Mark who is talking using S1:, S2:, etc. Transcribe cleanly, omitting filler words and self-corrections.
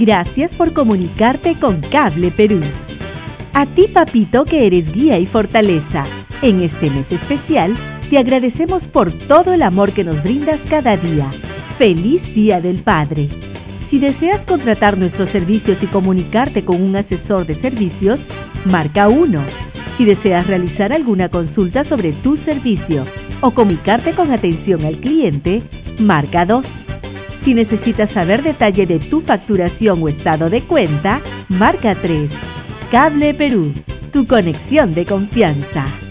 S1: Gracias por comunicarte con Cable Perú. A ti, papito, que eres guía y fortaleza. En este mes especial, te agradecemos por todo el amor que nos brindas cada día. ¡Feliz Día del Padre! Si deseas contratar nuestros servicios y comunicarte con un asesor de servicios, marca 1. Si deseas realizar alguna consulta sobre tu servicio o comunicarte con atención al cliente, marca 2. Si necesitas saber detalle de tu facturación o estado de cuenta, marca 3. Cable Perú, tu conexión de confianza.